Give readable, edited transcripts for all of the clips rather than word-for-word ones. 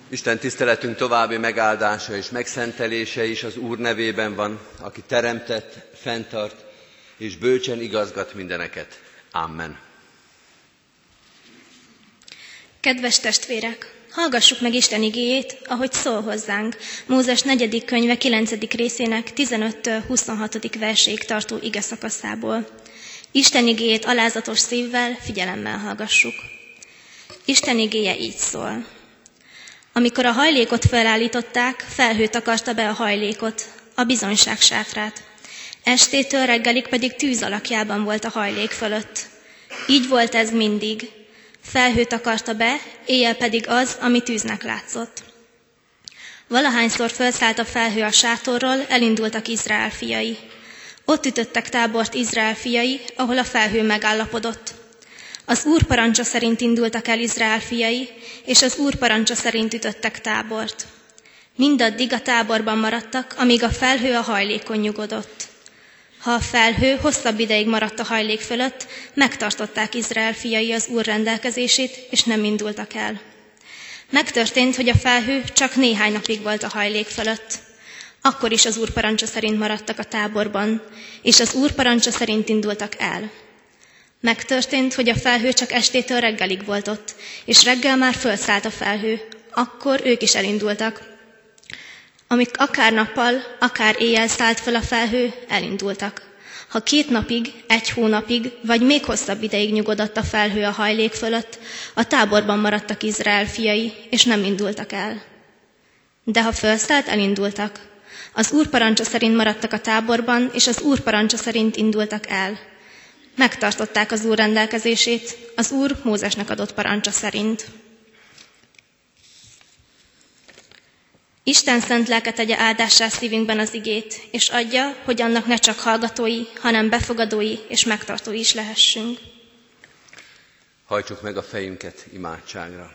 Isten tiszteletünk további megáldása és megszentelése is az Úr nevében van, aki teremtett, fenntart és bölcsen igazgat mindeneket. Amen. Kedves testvérek, hallgassuk meg Isten igéjét, ahogy szól hozzánk, Mózes 4. könyve 9. részének 15-26. verséig tartó igeszakaszából. Isten igéjét alázatos szívvel, figyelemmel hallgassuk. Isten igéje így szól. Amikor a hajlékot felállították, felhő takarta be a hajlékot, a bizonyság sátrát. Estétől reggelig pedig tűz alakjában volt a hajlék fölött. Így volt ez mindig. Felhő takarta be, éjjel pedig az, ami tűznek látszott. Valahányszor felszállt a felhő a sátorról, elindultak Izrael fiai. Ott ütöttek tábort Izrael fiai, ahol a felhő megállapodott. Az Úr parancsa szerint indultak el Izrael fiai, és az Úr parancsa szerint ütöttek tábort. Mindaddig a táborban maradtak, amíg a felhő a hajlékon nyugodott. Ha a felhő hosszabb ideig maradt a hajlék fölött, megtartották Izrael fiai az Úr rendelkezését, és nem indultak el. Megtörtént, hogy a felhő csak néhány napig volt a hajlék fölött. Akkor is az Úr parancsa szerint maradtak a táborban, és az Úr parancsa szerint indultak el. Megtörtént, hogy a felhő csak estétől reggelig volt ott, és reggel már fölszállt a felhő, akkor ők is elindultak. Amik akár nappal, akár éjjel szállt fel a felhő, elindultak. Ha 2 napig, 1 hónapig, vagy még hosszabb ideig nyugodott a felhő a hajlék fölött, a táborban maradtak Izrael fiai, és nem indultak el. De ha fölszállt, elindultak. Az Úr parancsa szerint maradtak a táborban, és az Úr parancsa szerint indultak el. Megtartották az Úr rendelkezését, az Úr Mózesnek adott parancsa szerint. Isten szent lelke tegye áldássá szívünkben az igét, és adja, hogy annak ne csak hallgatói, hanem befogadói és megtartói is lehessünk. Hajtsuk meg a fejünket imádságra.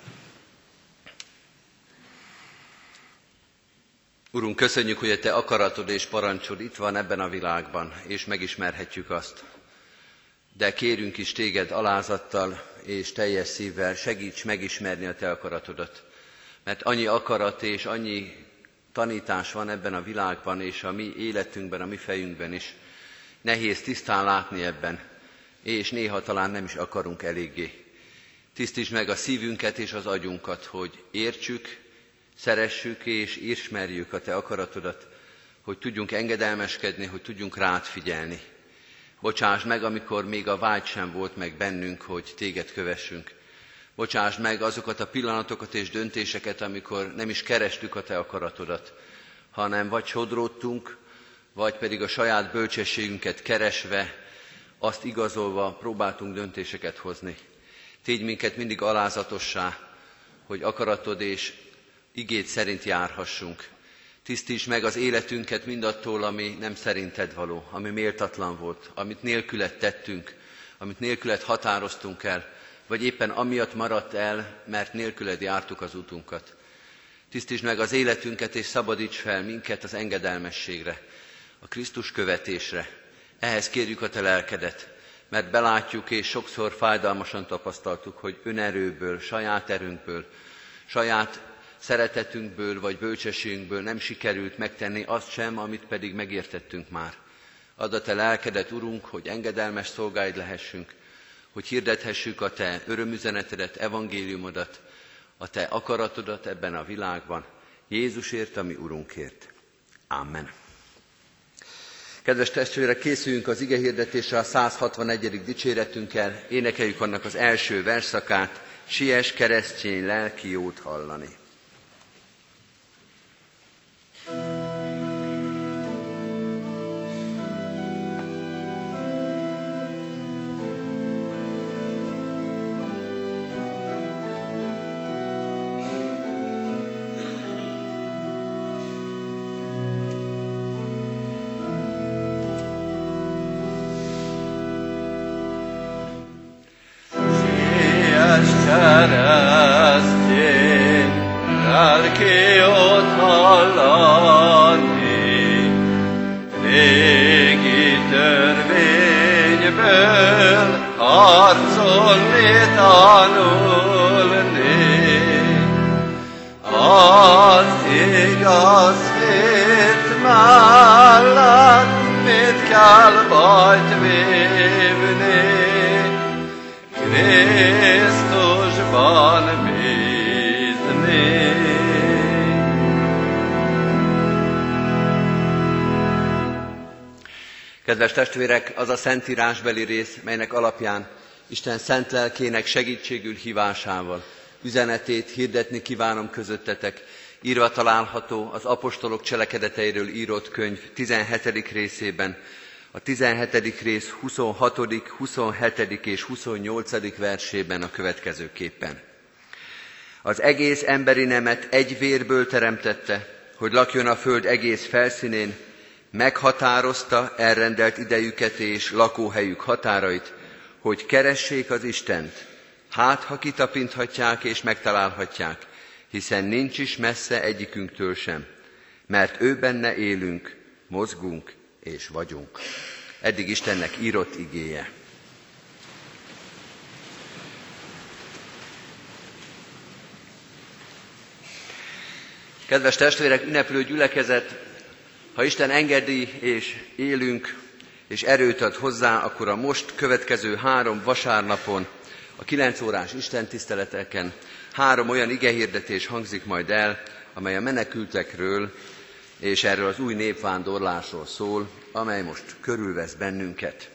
Urunk, köszönjük, hogy a Te akaratod és parancsod itt van ebben a világban, és megismerhetjük azt. De kérünk is Téged alázattal és teljes szívvel, segíts megismerni a Te akaratodat. Mert annyi akarat és annyi tanítás van ebben a világban, és a mi életünkben, a mi fejünkben is. Nehéz tisztán látni ebben, és néha talán nem is akarunk eléggé. Tisztítsd meg a szívünket és az agyunkat, hogy értsük, szeressük és ismerjük a Te akaratodat, hogy tudjunk engedelmeskedni, hogy tudjunk rád figyelni. Bocsásd meg, amikor még a vágy sem volt meg bennünk, hogy Téged kövessünk. Bocsásd meg azokat a pillanatokat és döntéseket, amikor nem is kerestük a Te akaratodat, hanem vagy sodródtunk, vagy pedig a saját bölcsességünket keresve, azt igazolva próbáltunk döntéseket hozni. Tégy minket mindig alázatossá, hogy akaratod és igéd szerint járhassunk. Tisztítsd meg az életünket mindattól, ami nem szerinted való, ami méltatlan volt, amit nélküled tettünk, amit nélküled határoztunk el, vagy éppen amiatt maradt el, mert nélküled jártuk az utunkat. Tisztítsd meg az életünket, és szabadíts fel minket az engedelmességre, a Krisztus követésre. Ehhez kérjük a Te lelkedet, mert belátjuk, és sokszor fájdalmasan tapasztaltuk, hogy önerőből, saját erőnkből, saját szeretetünkből vagy bölcsességünkből nem sikerült megtenni azt sem, amit pedig megértettünk már. Add a Te lelkedet, Urunk, hogy engedelmes szolgáid lehessünk, hogy hirdethessük a Te örömüzenetedet, evangéliumodat, a Te akaratodat ebben a világban, Jézusért, a mi Urunkért. Amen. Kedves testvérek, készüljünk az igehirdetésre a 161. dicséretünkkel, énekeljük annak az első versszakát, Siess keresztény lelki jót hallani. Keresztény lelki jót hallani, régi törvényből harcolni, tanulni. az igaz hit mellett mit kell bajt vívni, Krisztusban bízni. Kedves testvérek, az a szentírásbeli rész, melynek alapján Isten szent lelkének segítségül hívásával üzenetét hirdetni kívánom közöttetek, írva található az apostolok cselekedeteiről írott könyv 17. részében, a 17. rész 26., 27. és 28. versében a következőképpen. Az egész emberi nemet egy vérből teremtette, hogy lakjon a föld egész felszínén, meghatározta elrendelt idejüket és lakóhelyük határait, hogy keressék az Istent, hát ha kitapinthatják és megtalálhatják, hiszen nincs is messze egyikünktől sem, mert ő benne élünk, mozgunk és vagyunk. Eddig Istennek írott igéje. Kedves testvérek, ünneplő gyülekezet, ha Isten engedi és élünk, és erőt ad hozzá, akkor a most következő 3 vasárnapon, a 9 órás istentiszteleteken 3 olyan igehirdetés hangzik majd el, amely a menekültekről és erről az új népvándorlásról szól, amely most körülvesz bennünket.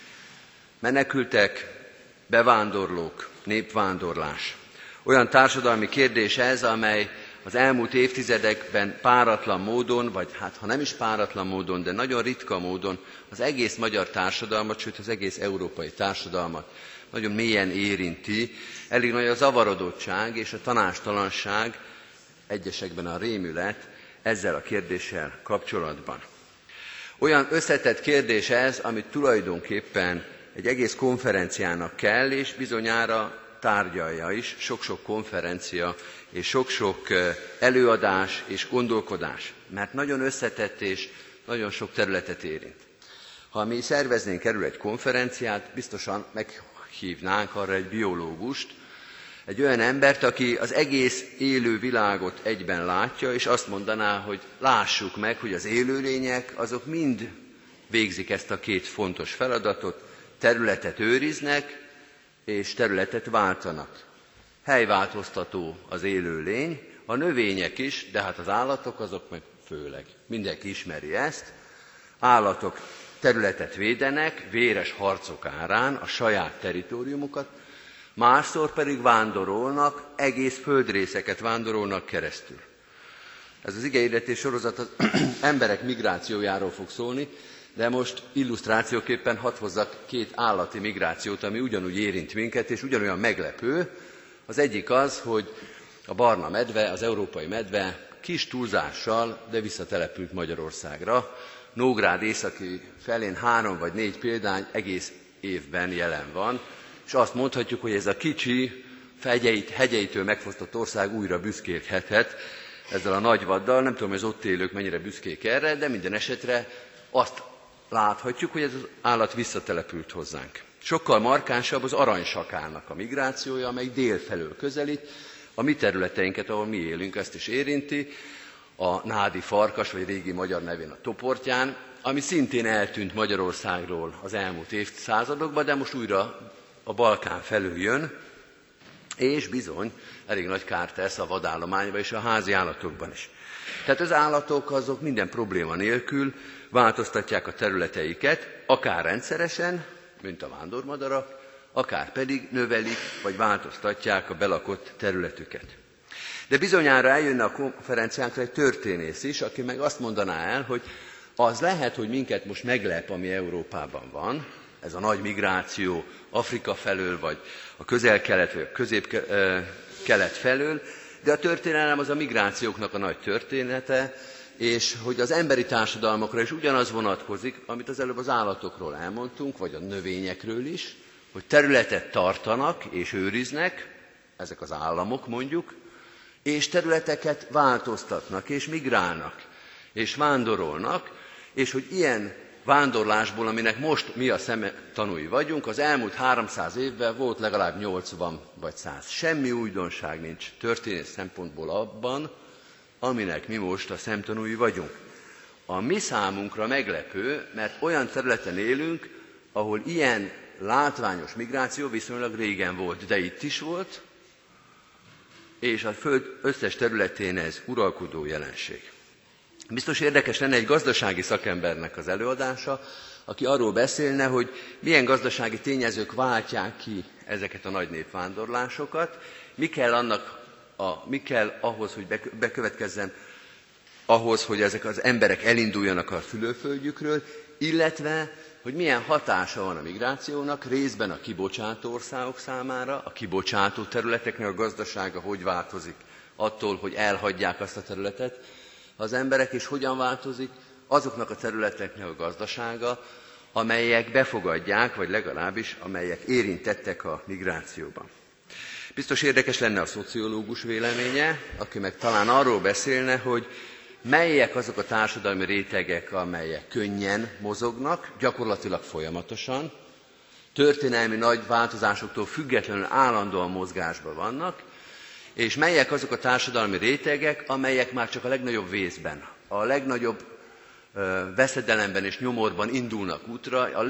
Menekültek, bevándorlók, népvándorlás. Olyan társadalmi kérdés ez, amely az elmúlt évtizedekben páratlan módon, vagy hát ha nem is páratlan módon, de nagyon ritka módon az egész magyar társadalmat, sőt az egész európai társadalmat nagyon mélyen érinti. Elég nagy a zavarodottság és a tanástalanság, egyesekben a rémület ezzel a kérdéssel kapcsolatban. Olyan összetett kérdés ez, amit tulajdonképpen egy egész konferenciának kell, és bizonyára tárgyalja is sok-sok konferencia és sok-sok előadás és gondolkodás, mert nagyon összetett és nagyon sok területet érint. Ha mi szerveznénk erről egy konferenciát, biztosan meghívnánk arra egy biológust, egy olyan embert, aki az egész élő világot egyben látja, és azt mondaná, hogy lássuk meg, hogy az élőlények azok mind végzik ezt a 2 fontos feladatot, területet őriznek, és területet váltanak. Helyváltoztató az élőlény, a növények is, de hát az állatok azok meg főleg. Mindenki ismeri ezt. Állatok területet védenek, véres harcok árán a saját territóriumukat, másszor pedig vándorolnak, egész földrészeket vándorolnak keresztül. Ez az igehirdetés sorozat az emberek migrációjáról fog szólni, de most illusztrációképpen hadd hozzak 2 állati migrációt, ami ugyanúgy érint minket, és ugyanolyan meglepő. Az egyik az, hogy a barna medve, az európai medve kis túlzással, de visszatelepült Magyarországra. Nógrád északi felén 3 vagy 4 példány egész évben jelen van, és azt mondhatjuk, hogy ez a kicsi, hegyeitől megfosztott ország újra büszkélkedhet ezzel a nagy vaddal. Nem tudom, hogy az ott élők mennyire büszkék erre, de minden esetre azt láthatjuk, hogy ez az állat visszatelepült hozzánk. Sokkal markánsabb az aranysakának a migrációja, amely dél felől közelít. A mi területeinket, ahol mi élünk, ezt is érinti, a nádi farkas, vagy régi magyar nevén a toportyán, ami szintén eltűnt Magyarországról az elmúlt évszázadokban, de most újra a Balkán felől jön, és bizony elég nagy kárt tesz a vadállományban és a házi állatokban is. Tehát az állatok azok minden probléma nélkül változtatják a területeiket, akár rendszeresen, mint a vándormadarak, akár pedig növelik, vagy változtatják a belakott területüket. De bizonyára eljönne a konferenciánkra egy történész is, aki meg azt mondaná el, hogy az lehet, hogy minket most meglep, ami Európában van, ez a nagy migráció Afrika felől, vagy a közel-kelet, vagy a közép-kelet felől, de a történelem az a migrációknak a nagy története, és hogy az emberi társadalmakra is ugyanaz vonatkozik, amit az előbb az állatokról elmondtunk, vagy a növényekről is, hogy területet tartanak és őriznek, ezek az államok mondjuk, és területeket változtatnak, és migrálnak, és vándorolnak, és hogy ilyen vándorlásból, aminek most mi a szemtanúi vagyunk, az elmúlt 300 évben volt legalább 80 vagy 100. Semmi újdonság nincs történés szempontból abban, aminek mi most a szemtanúi vagyunk. A mi számunkra meglepő, mert olyan területen élünk, ahol ilyen látványos migráció viszonylag régen volt, de itt is volt, és a Föld összes területén ez uralkodó jelenség. Biztos érdekes lenne egy gazdasági szakembernek az előadása, aki arról beszélne, hogy milyen gazdasági tényezők váltják ki ezeket a nagy népvándorlásokat, mi kell ahhoz, hogy bekövetkezzen, ahhoz, hogy ezek az emberek elinduljanak a szülőföldjükről, illetve, hogy milyen hatása van a migrációnak, részben a kibocsátó országok számára, a kibocsátó területeknek a gazdasága hogy változik attól, hogy elhagyják azt a területet az emberek, és hogyan változik azoknak a területeknek a gazdasága, amelyek befogadják, vagy legalábbis amelyek érintettek a migrációban. Biztos érdekes lenne a szociológus véleménye, aki meg talán arról beszélne, hogy melyek azok a társadalmi rétegek, amelyek könnyen mozognak, gyakorlatilag folyamatosan, történelmi nagy változásoktól függetlenül állandóan mozgásban vannak, és melyek azok a társadalmi rétegek, amelyek már csak a legnagyobb vészben, a legnagyobb veszedelemben és nyomorban indulnak útra, a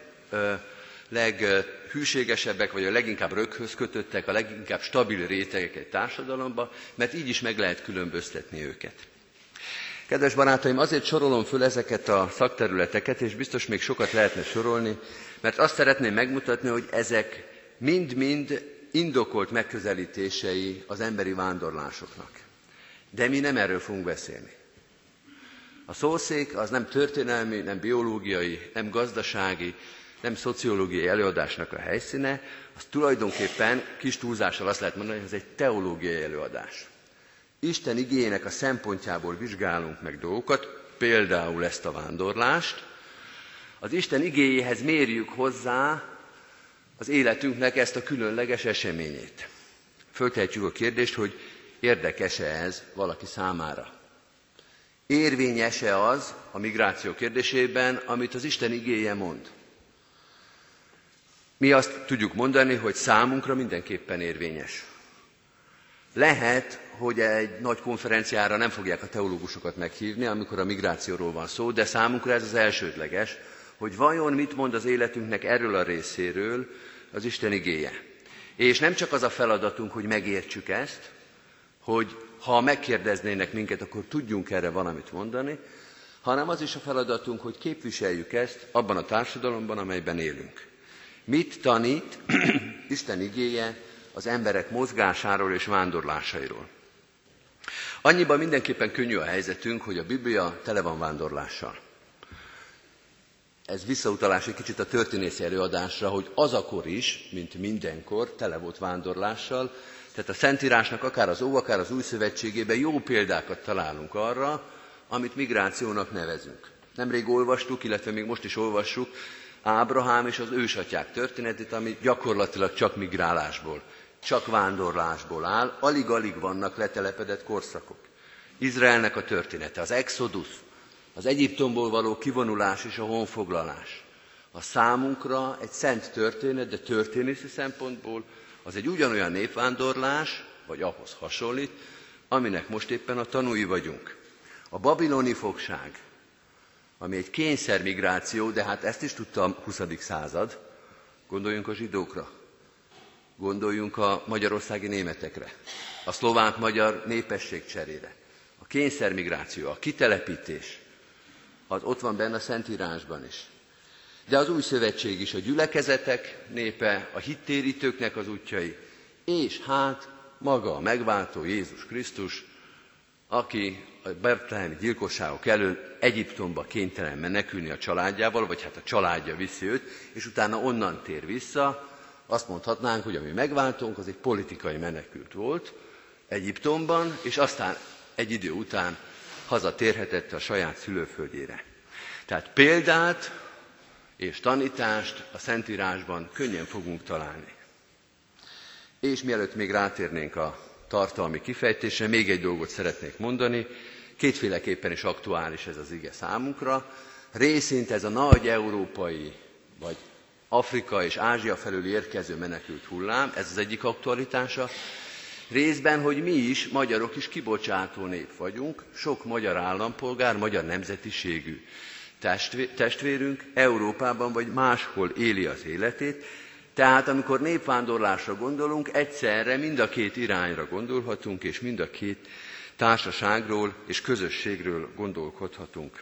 leghűségesebbek, vagy a leginkább röghöz kötöttek, a leginkább stabil rétegek egy társadalomban, mert így is meg lehet különböztetni őket. Kedves barátaim, azért sorolom föl ezeket a szakterületeket, és biztos még sokat lehetne sorolni, mert azt szeretném megmutatni, hogy ezek mind-mind indokolt megközelítései az emberi vándorlásoknak. De mi nem erről fogunk beszélni. A szószék az nem történelmi, nem biológiai, nem gazdasági, nem szociológiai előadásnak a helyszíne, az tulajdonképpen kis túlzással azt lehet mondani, hogy ez egy teológiai előadás. Isten igéjének a szempontjából vizsgálunk meg dolgokat, például ezt a vándorlást. Az Isten igéjéhez mérjük hozzá az életünknek ezt a különleges eseményét. Föltehetjük a kérdést, hogy érdekes-e ez valaki számára. Érvényes-e az a migráció kérdésében, amit az Isten igéje mond? Mi azt tudjuk mondani, hogy számunkra mindenképpen érvényes. Lehet, hogy egy nagy konferenciára nem fogják a teológusokat meghívni, amikor a migrációról van szó, de számunkra ez az elsődleges, hogy vajon mit mond az életünknek erről a részéről az Isten igéje. És nem csak az a feladatunk, hogy megértsük ezt, hogy ha megkérdeznének minket, akkor tudjunk erre valamit mondani, hanem az is a feladatunk, hogy képviseljük ezt abban a társadalomban, amelyben élünk. Mit tanít Isten igéje az emberek mozgásáról és vándorlásairól? Annyiban mindenképpen könnyű a helyzetünk, hogy a Biblia tele van vándorlással. Ez visszautalás egy kicsit a történészi előadásra, hogy az a kor is, mint mindenkor, tele volt vándorlással, tehát a Szentírásnak akár az Ó, akár az Új Szövetségében jó példákat találunk arra, amit migrációnak nevezünk. Nemrég olvastuk, illetve még most is olvassuk Ábrahám és az ősatyák történetét, ami gyakorlatilag csak migrálásból, csak vándorlásból áll, alig-alig vannak letelepedett korszakok. Izraelnek a története, az Exodus, az Egyiptomból való kivonulás és a honfoglalás. A számunkra egy szent történet, de történészi szempontból az egy ugyanolyan népvándorlás, vagy ahhoz hasonlít, aminek most éppen a tanúi vagyunk. A babiloni fogság, ami egy kényszermigráció, de hát ezt is tudta a 20. század, gondoljunk a zsidókra, gondoljunk a magyarországi németekre, a szlovák-magyar népességcserére. A kényszermigráció, a kitelepítés, az ott van benne a Szentírásban is. De az Új Szövetség is a gyülekezetek népe, a hittérítőknek az útjai, és hát maga a megváltó Jézus Krisztus, aki a betlehemi gyilkosságok elől Egyiptomba kénytelen menekülni a családjával, vagy hát a családja viszi őt, és utána onnan tér vissza. Azt mondhatnánk, hogy a mi megváltónk az egy politikai menekült volt Egyiptomban, és aztán egy idő után hazatérhetett a saját szülőföldjére. Tehát példát és tanítást a Szentírásban könnyen fogunk találni. És mielőtt még rátérnénk a tartalmi kifejtésre, még egy dolgot szeretnék mondani. Kétféleképpen is aktuális ez az ige számunkra. Részint ez a nagy európai, vagy Afrika és Ázsia felől érkező menekült hullám, ez az egyik aktualitása. Részben, hogy mi is, magyarok is kibocsátó nép vagyunk, sok magyar állampolgár, magyar nemzetiségű testvérünk Európában vagy máshol éli az életét, tehát amikor népvándorlásra gondolunk, egyszerre mind a két irányra gondolhatunk, és mind a két társaságról és közösségről gondolkodhatunk.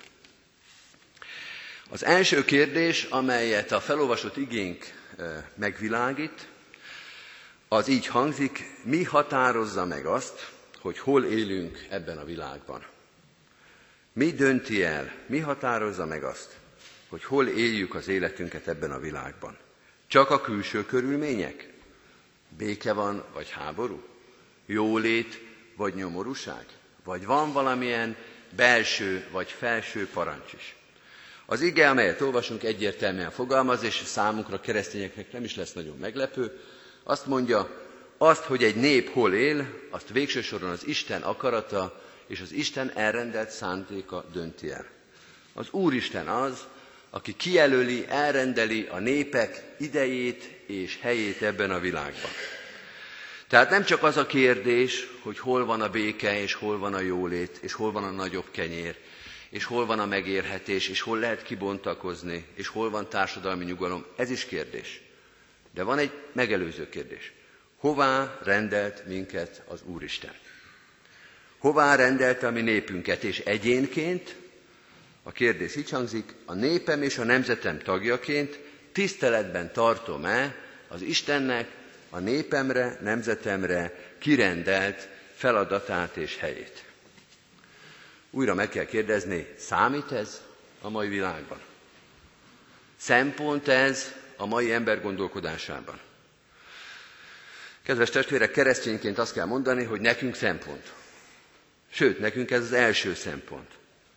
Az első kérdés, amelyet a felolvasott igénk megvilágít, az így hangzik: mi határozza meg azt, hogy hol élünk ebben a világban? Mi dönti el, mi határozza meg azt, hogy hol éljük az életünket ebben a világban? Csak a külső körülmények? Béke van, vagy háború? Jólét, vagy nyomorúság? Vagy van valamilyen belső, vagy felső parancs is? Az ige, amelyet olvasunk, egyértelműen fogalmaz, és számunkra, keresztényeknek nem is lesz nagyon meglepő. Azt mondja, azt, hogy egy nép hol él, azt végső soron az Isten akarata és az Isten elrendelt szándéka dönti el. Az Úristen az, aki kijelöli, elrendeli a népek idejét és helyét ebben a világban. Tehát nem csak az a kérdés, hogy hol van a béke, és hol van a jólét, és hol van a nagyobb kenyér, és hol van a megélhetés, és hol lehet kibontakozni, és hol van társadalmi nyugalom. Ez is kérdés. De van egy megelőző kérdés. Hová rendelt minket az Úristen? Hová rendelte a mi népünket? És egyénként, a kérdés így hangzik, a népem és a nemzetem tagjaként tiszteletben tartom-e az Istennek a népemre, nemzetemre kirendelt feladatát és helyét? Újra meg kell kérdezni, számít ez a mai világban? Szempont ez a mai ember gondolkodásában? Kedves testvérek, keresztényként azt kell mondani, hogy nekünk szempont. Sőt, nekünk ez az első szempont.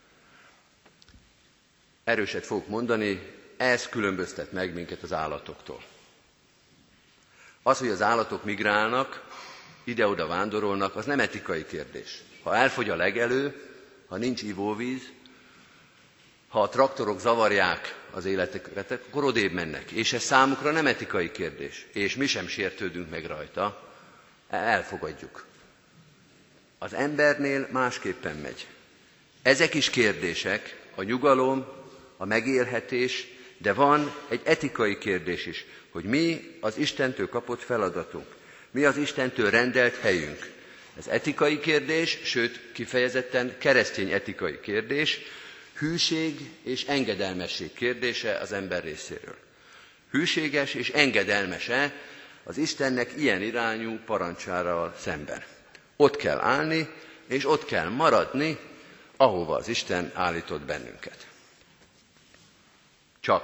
Erőset fogok mondani, ez különböztet meg minket az állatoktól. Az, hogy az állatok migrálnak, ide-oda vándorolnak, az nem etikai kérdés. Ha elfogy a legelő, ha nincs ivóvíz, ha a traktorok zavarják az életeket, akkor odébb mennek. És ez számukra nem etikai kérdés. És mi sem sértődünk meg rajta, elfogadjuk. Az embernél másképpen megy. Ezek is kérdések, a nyugalom, a megélhetés, de van egy etikai kérdés is, hogy mi az Istentől kapott feladatunk, mi az Istentől rendelt helyünk. Ez etikai kérdés, sőt kifejezetten keresztény etikai kérdés, hűség és engedelmesség kérdése az ember részéről. Hűséges és engedelmese az Istennek ilyen irányú parancsára szemben. Ott kell állni, és ott kell maradni, ahova az Isten állított bennünket. Csak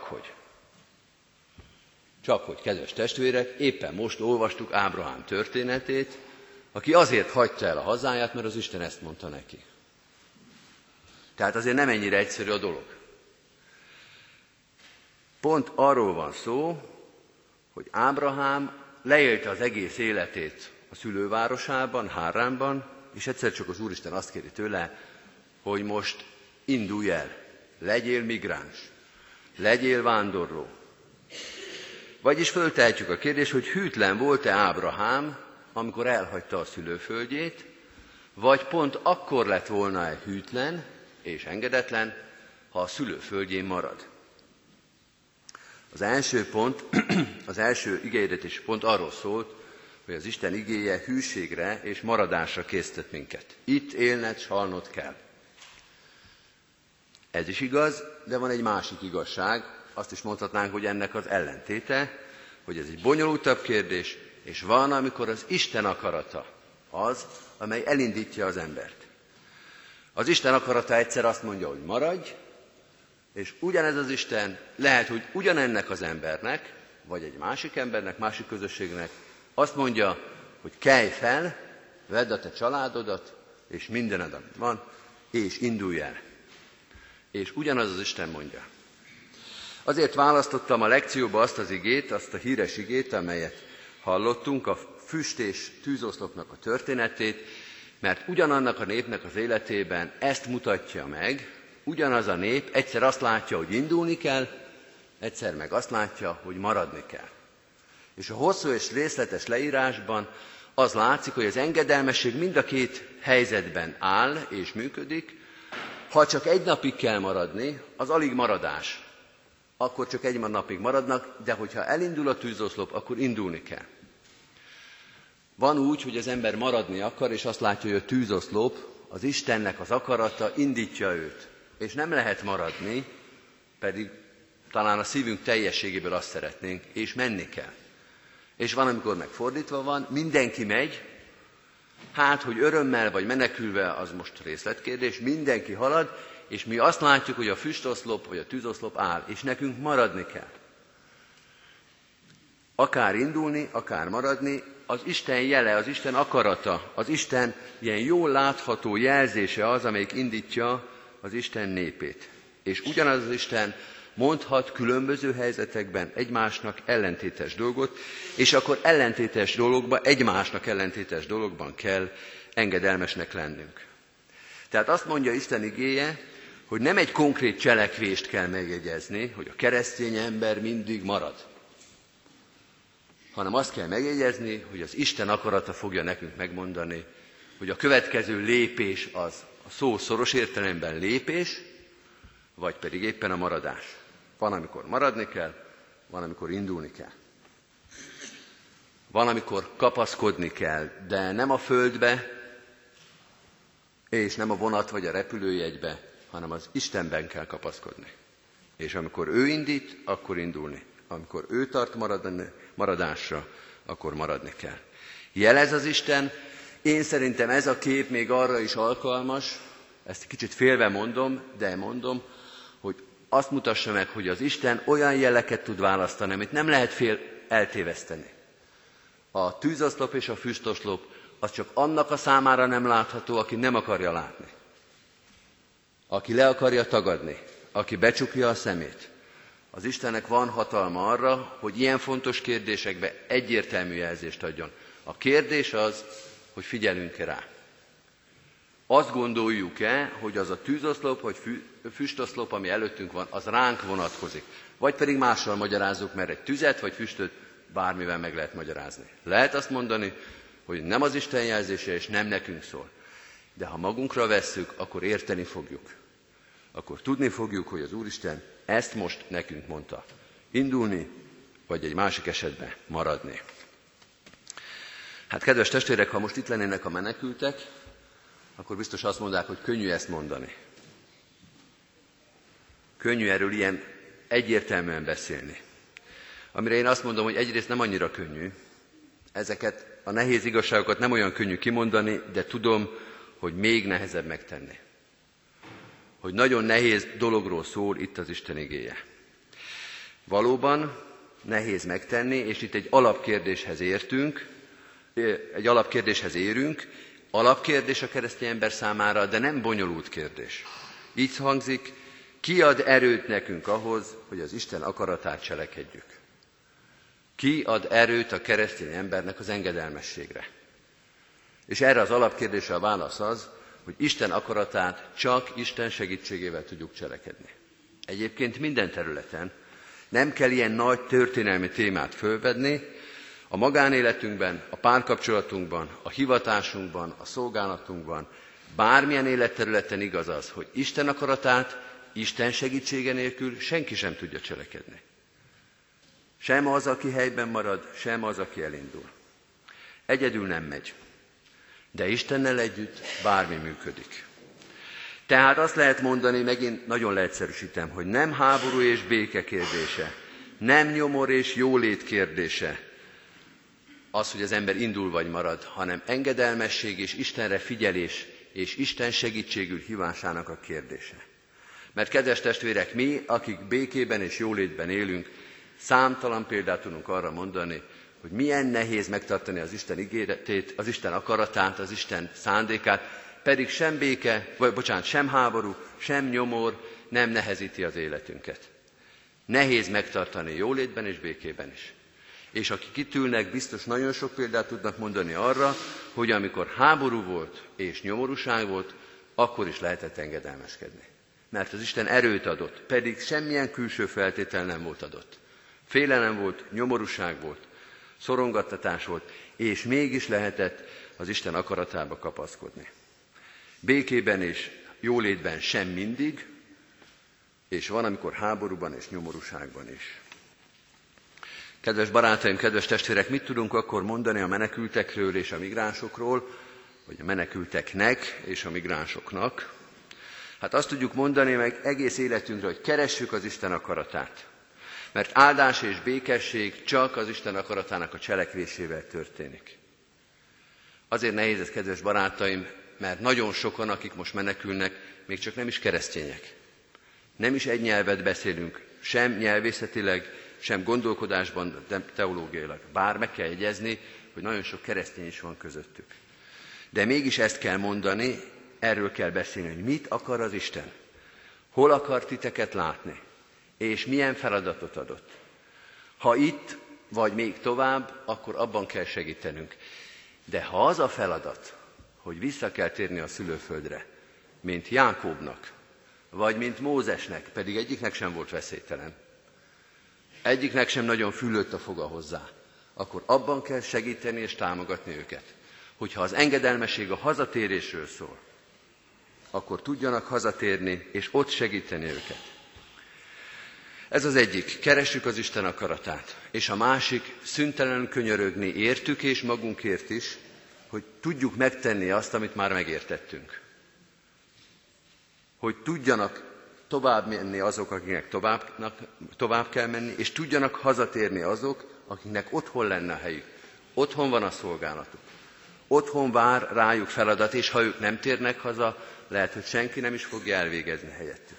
hogy, kedves testvérek, éppen most olvastuk Ábrahám történetét, aki azért hagyta el a hazáját, mert az Isten ezt mondta neki. Tehát azért nem ennyire egyszerű a dolog. Pont arról van szó, hogy Ábrahám leélte az egész életét a szülővárosában, Háránban, és egyszer csak az Úristen azt kéri tőle, hogy most indulj el, legyél migráns, legyél vándorló. Vagyis föltehetjük a kérdést, hogy hűtlen volt-e Ábrahám, amikor elhagyta a szülőföldjét, vagy pont akkor lett volna hűtlen és engedetlen, ha a szülőföldjén marad. Az első pont, az első igéhirdetés pont arról szólt, hogy az Isten igéje hűségre és maradásra késztet minket. Itt élned, s halnod kell. Ez is igaz, de van egy másik igazság, azt is mondhatnánk, hogy ennek az ellentéte, hogy ez egy bonyolultabb kérdés, és van, amikor az Isten akarata az, amely elindítja az embert. Az Isten akarata egyszer azt mondja, hogy maradj, és ugyanez az Isten lehet, hogy ugyanennek az embernek, vagy egy másik embernek, másik közösségnek azt mondja, hogy kelj fel, vedd a te családodat, és mindened, amit van, és indulj el. És ugyanaz az Isten mondja. Azért választottam a lekcióba azt az igét, azt a híres igét, amelyet hallottunk, a füst és tűzoszlopnak a történetét, mert ugyanannak a népnek az életében ezt mutatja meg, ugyanaz a nép egyszer azt látja, hogy indulni kell, egyszer meg azt látja, hogy maradni kell. És a hosszú és részletes leírásban Az látszik, hogy az engedelmesség mind a két helyzetben áll és működik. Ha csak egy napig kell maradni, az alig maradás. Akkor csak egy napig maradnak, de hogyha elindul a tűzoszlop, akkor indulni kell. Van úgy, hogy az ember maradni akar, és azt látja, hogy a tűzoszlop, az Istennek az akarata indítja őt. És nem lehet maradni, pedig talán a szívünk teljességéből azt szeretnénk, és menni kell. És van, amikor megfordítva van, mindenki megy, hát, hogy örömmel vagy menekülve, az most részletkérdés, mindenki halad, és mi azt látjuk, hogy a füstoszlop vagy a tűzoszlop áll, és nekünk maradni kell. Akár indulni, akár maradni, az Isten jele, az Isten akarata, az Isten ilyen jól látható jelzése az, amelyik indítja az Isten népét. És ugyanaz az Isten mondhat különböző helyzetekben egymásnak ellentétes dolgot, és akkor ellentétes dologban, egymásnak ellentétes dologban kell engedelmesnek lennünk. Tehát azt mondja Isten igéje, hogy nem egy konkrét cselekvést kell megjegyezni, hogy a keresztény ember mindig marad, hanem azt kell megjegyezni, hogy az Isten akarata fogja nekünk megmondani, hogy a következő lépés az a szó szoros értelemben lépés, vagy pedig éppen a maradás. Van, amikor maradni kell, van, amikor indulni kell. Van, amikor kapaszkodni kell, de nem a földbe, és nem a vonat vagy a repülőjegybe, hanem az Istenben kell kapaszkodni. És amikor ő indít, akkor indulni. Amikor ő tart maradásra, akkor maradni kell. Jelez az Isten, én szerintem ez a kép még arra is alkalmas, ezt kicsit félve mondom, de mondom, hogy azt mutassa meg, hogy az Isten olyan jeleket tud választani, amit nem lehet eltéveszteni. A tűzoszlop és a füstoszlop az csak annak a számára nem látható, aki nem akarja látni. Aki le akarja tagadni, aki becsukja a szemét. Az Istennek van hatalma arra, hogy ilyen fontos kérdésekben egyértelmű jelzést adjon. A kérdés az, hogy figyelünk-e rá. Azt gondoljuk-e, hogy az a tűzoszlop vagy füstoszlop, ami előttünk van, az ránk vonatkozik. Vagy pedig mással magyarázzuk, mert egy tüzet vagy füstöt bármivel meg lehet magyarázni. Lehet azt mondani, hogy nem az Isten jelzése és nem nekünk szól. De ha magunkra vesszük, akkor érteni fogjuk. Akkor tudni fogjuk, hogy az Úristen ezt most nekünk mondta. Indulni, vagy egy másik esetben maradni. Hát kedves testvérek, ha most itt lennének a menekültek, akkor biztos azt mondják, hogy könnyű ezt mondani. Könnyű erről ilyen egyértelműen beszélni. Amire én azt mondom, hogy egyrészt nem annyira könnyű. Ezeket a nehéz igazságokat nem olyan könnyű kimondani, de tudom, hogy még nehezebb megtenni. Hogy nagyon nehéz dologról szól itt az Isten igéje. Valóban nehéz megtenni, és itt egy alapkérdéshez érünk. Alapkérdés a keresztény ember számára, de nem bonyolult kérdés. Így hangzik, ki ad erőt nekünk ahhoz, hogy az Isten akaratát cselekedjük? Ki ad erőt a keresztény embernek az engedelmességre? És erre az alapkérdésre a válasz az, hogy Isten akaratát csak Isten segítségével tudjuk cselekedni. Egyébként minden területen nem kell ilyen nagy történelmi témát fölvedni, a magánéletünkben, a párkapcsolatunkban, a hivatásunkban, a szolgálatunkban, bármilyen életterületen igaz az, hogy Isten akaratát Isten segítsége nélkül senki sem tudja cselekedni. Sem az, aki helyben marad, sem az, aki elindul. Egyedül nem megy, de Istennel együtt bármi működik. Tehát azt lehet mondani, megint nagyon leegyszerűsítem, hogy nem háború és béke kérdése, nem nyomor és jólét kérdése az, hogy az ember indul vagy marad, hanem engedelmesség és Istenre figyelés és Isten segítségül hívásának a kérdése. Mert kedves testvérek, mi, akik békében és jólétben élünk, számtalan példát tudunk arra mondani, hogy milyen nehéz megtartani az Isten ígéretét, az Isten akaratát, az Isten szándékát, pedig sem háború, sem nyomor nem nehezíti az életünket. Nehéz megtartani jólétben és békében is. És akik itt ülnek, biztos nagyon sok példát tudnak mondani arra, hogy amikor háború volt és nyomorúság volt, akkor is lehetett engedelmeskedni. Mert az Isten erőt adott, pedig semmilyen külső feltétel nem volt adott. Félelem volt, nyomorúság volt, szorongattatás volt, és mégis lehetett az Isten akaratába kapaszkodni. Békében és jólétben sem mindig, és van, amikor háborúban és nyomorúságban is. Kedves barátaim, kedves testvérek, mit tudunk akkor mondani a menekültekről és a migránsokról, vagy a menekülteknek és a migránsoknak? Hát azt tudjuk mondani meg egész életünkre, hogy keressük az Isten akaratát. Mert áldás és békesség csak az Isten akaratának a cselekvésével történik. Azért nehéz ez, kedves barátaim, mert nagyon sokan, akik most menekülnek, még csak nem is keresztények. Nem is egy nyelvet beszélünk, sem nyelvészetileg, sem gondolkodásban, teológiailag. Bár meg kell jegyezni, hogy nagyon sok keresztény is van közöttük. De mégis ezt kell mondani, erről kell beszélni, hogy mit akar az Isten. Hol akar titeket látni, és milyen feladatot adott. Ha itt, vagy még tovább, akkor abban kell segítenünk. De ha az a feladat, hogy vissza kell térni a szülőföldre, mint Jákóbnak, vagy mint Mózesnek, pedig egyiknek sem volt veszélytelen, egyiknek sem nagyon fülött a foga hozzá, akkor abban kell segíteni és támogatni őket, hogyha az engedelmesség a hazatérésről szól, akkor tudjanak hazatérni, és ott segíteni őket. Ez az egyik, keressük az Isten akaratát, és a másik, szüntelenül könyörögni értük és magunkért is, hogy tudjuk megtenni azt, amit már megértettünk. Hogy tudjanak tovább menni azok, akiknek tovább kell menni, és tudjanak hazatérni azok, akiknek otthon lenne a helyük. Otthon van a szolgálatuk. Otthon vár rájuk feladat, és ha ők nem térnek haza, lehet, hogy senki nem is fogja elvégezni helyettük.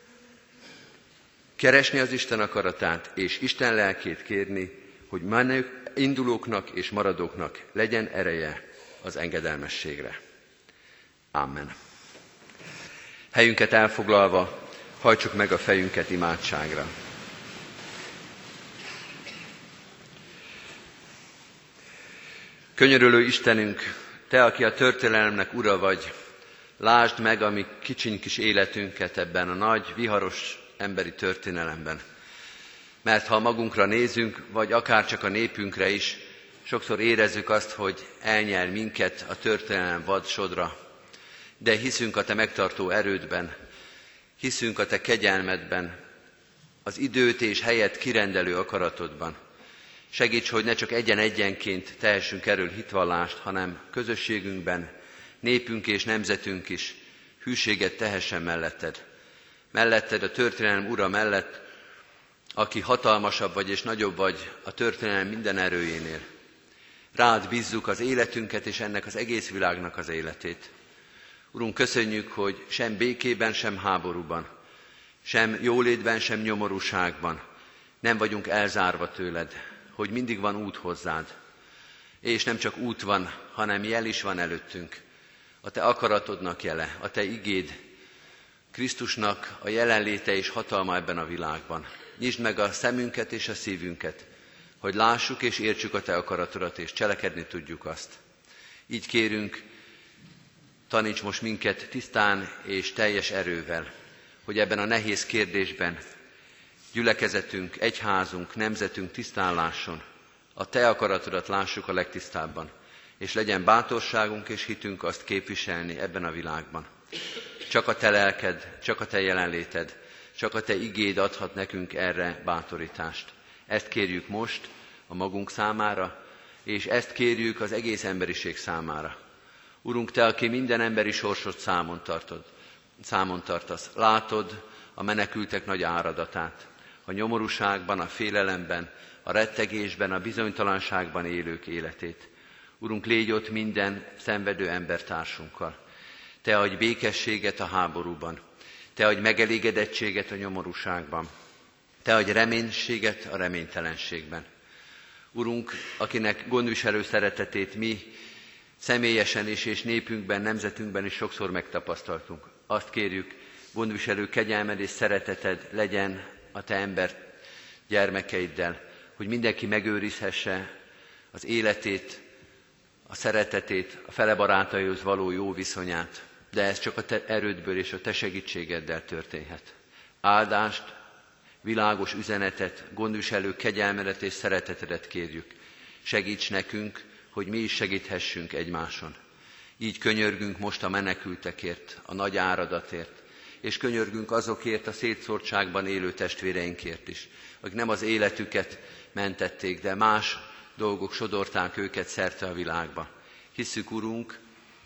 Keresni az Isten akaratát, és Isten lelkét kérni, hogy indulóknak és maradóknak legyen ereje az engedelmességre. Amen. Helyünket elfoglalva, hajtsuk meg a fejünket imádságra. Könyörülő Istenünk, Te, aki a történelemnek ura vagy, lásd meg a mi kicsiny kis életünket ebben a nagy, viharos emberi történelemben. Mert ha magunkra nézünk, vagy akár csak a népünkre is, sokszor érezzük azt, hogy elnyel minket a történelem vad sodra, de hiszünk a Te megtartó erődben, hiszünk a Te kegyelmedben, az időt és helyet kirendelő akaratodban. Segíts, hogy ne csak egyen-egyenként tehessünk erről hitvallást, hanem közösségünkben, népünk és nemzetünk is hűséget tehessen melletted. Melletted a történelem ura mellett, aki hatalmasabb vagy és nagyobb vagy a történelem minden erőjénél. Rád bízzuk az életünket és ennek az egész világnak az életét. Urunk, köszönjük, hogy sem békében, sem háborúban, sem jólétben, sem nyomorúságban nem vagyunk elzárva tőled, hogy mindig van út hozzád. És nem csak út van, hanem jel is van előttünk. A Te akaratodnak jele, a Te igéd, Krisztusnak a jelenléte és hatalma ebben a világban. Nyisd meg a szemünket és a szívünket, hogy lássuk és értsük a Te akaratodat, és cselekedni tudjuk azt. Így kérünk, taníts most minket tisztán és teljes erővel, hogy ebben a nehéz kérdésben gyülekezetünk, egyházunk, nemzetünk tisztán lásson, a Te akaratodat lássuk a legtisztábban, és legyen bátorságunk és hitünk azt képviselni ebben a világban. Csak a Te lelked, csak a Te jelenléted, csak a Te igéd adhat nekünk erre bátorítást. Ezt kérjük most a magunk számára, és ezt kérjük az egész emberiség számára. Urunk, Te, aki minden emberi sorsot számon tartasz, látod a menekültek nagy áradatát, a nyomorúságban, a félelemben, a rettegésben, a bizonytalanságban élők életét. Urunk, légy ott minden szenvedő embertársunkkal. Te adj békességet a háborúban, Te adj megelégedettséget a nyomorúságban, Te adj reménységet a reménytelenségben. Urunk, akinek gondviselő szeretetét mi személyesen is és népünkben, nemzetünkben is sokszor megtapasztaltunk. Azt kérjük, gondviselő kegyelmed és szereteted legyen a Te ember gyermekeiddel, hogy mindenki megőrizhesse az életét, a szeretetét, a fele barátaihoz való jó viszonyát, de ez csak a Te erődből és a Te segítségeddel történhet. Áldást, világos üzenetet, gondviselő kegyelmedet és szeretetedet kérjük. Segíts nekünk, hogy mi is segíthessünk egymáson. Így könyörgünk most a menekültekért, a nagy áradatért, és könyörgünk azokért a szétszórtságban élő testvéreinkért is, akik nem az életüket mentették, de más dolgok sodorták őket szerte a világba. Hisszük, Urunk,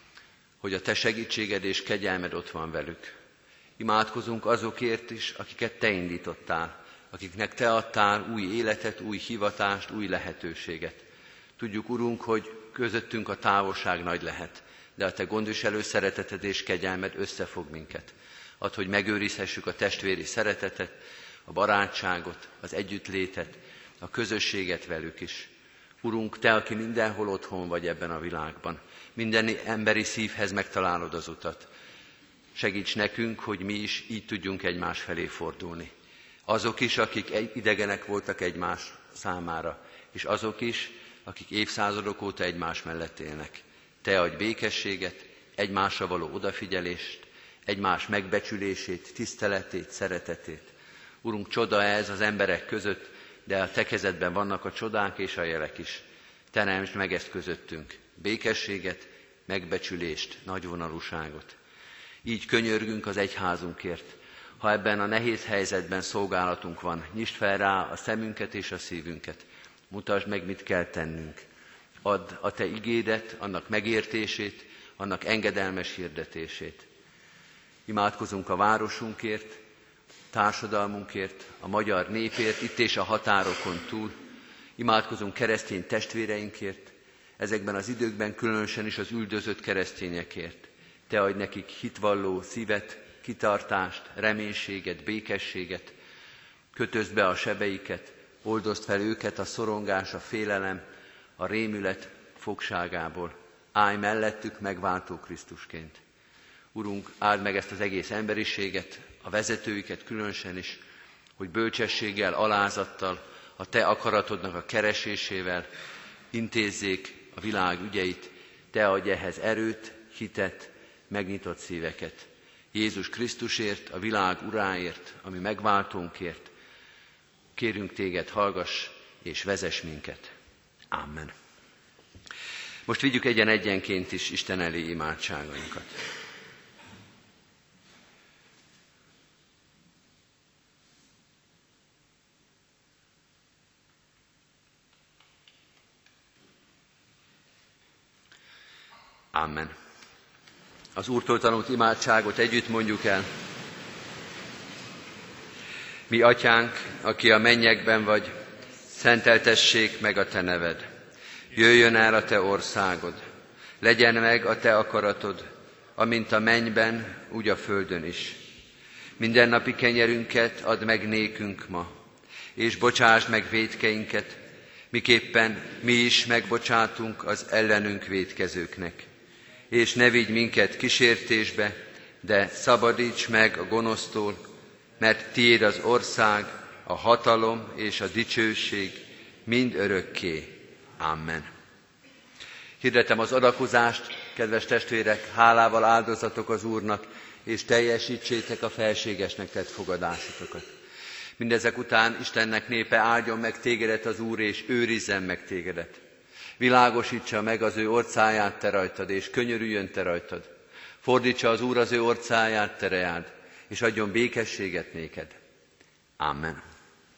hogy a Te segítséged és kegyelmed ott van velük. Imádkozunk azokért is, akiket Te indítottál, akiknek Te adtál új életet, új hivatást, új lehetőséget. Tudjuk, Urunk, hogy közöttünk a távolság nagy lehet, de a Te gondviselő szereteted és kegyelmed összefog minket. Add, hogy megőrizhessük a testvéri szeretetet, a barátságot, az együttlétet, a közösséget velük is. Urunk, Te, aki mindenhol otthon vagy ebben a világban, minden emberi szívhez megtalálod az utat. Segíts nekünk, hogy mi is így tudjunk egymás felé fordulni. Azok is, akik idegenek voltak egymás számára, és azok is, akik évszázadok óta egymás mellett élnek. Te adj békességet, egymásra való odafigyelést, egymás megbecsülését, tiszteletét, szeretetét. Urunk, csoda ez az emberek között, de a Te kezedben vannak a csodák és a jelek is. Teremtsd meg ezt közöttünk, békességet, megbecsülést, nagyvonalúságot. Így könyörgünk az egyházunkért. Ha ebben a nehéz helyzetben szolgálatunk van, nyisd fel rá a szemünket és a szívünket. Mutasd meg, mit kell tennünk. Add a Te igédet, annak megértését, annak engedelmes hirdetését. Imádkozunk a városunkért, társadalmunkért, a magyar népért, itt és a határokon túl. Imádkozunk keresztény testvéreinkért, ezekben az időkben különösen is az üldözött keresztényekért. Te adj nekik hitvalló szívet, kitartást, reménységet, békességet, kötözd be a sebeiket, oldozd fel őket a szorongás, a félelem, a rémület fogságából. Állj mellettük megváltó Krisztusként. Urunk, áld meg ezt az egész emberiséget, a vezetőiket különösen is, hogy bölcsességgel, alázattal, a Te akaratodnak a keresésével intézzék a világ ügyeit. Te adj ehhez erőt, hitet, megnyitott szíveket. Jézus Krisztusért, a világ uráért, ami megváltónkért, kérünk Téged, hallgass és vezess minket. Amen. Most vigyük egyenként is Isten elé imádságainkat. Amen. Az Úrtól tanult imádságot együtt mondjuk el. Mi atyánk, aki a mennyekben vagy, szenteltessék meg a Te neved. Jöjjön el a Te országod. Legyen meg a Te akaratod, amint a mennyben, úgy a földön is. Mindennapi kenyerünket add meg nékünk ma, és bocsásd meg vétkeinket, miképpen mi is megbocsátunk az ellenünk vétkezőknek. És ne vigy minket kísértésbe, de szabadíts meg a gonosztól, mert Tiéd az ország, a hatalom és a dicsőség mind örökké. Amen. Hirdetem az adakozást, kedves testvérek, hálával áldozatok az Úrnak, és teljesítsétek a felségesnek tett fogadásotokat. Mindezek után Istennek népe, áldjon meg tégedet az Úr, és őrizzen meg tégedet. Világosítsa meg az ő orcáját te rajtad, és könyörüljön te rajtad. Fordítsa az Úr az ő orcáját te reád, és adjon békességet néked. Amen.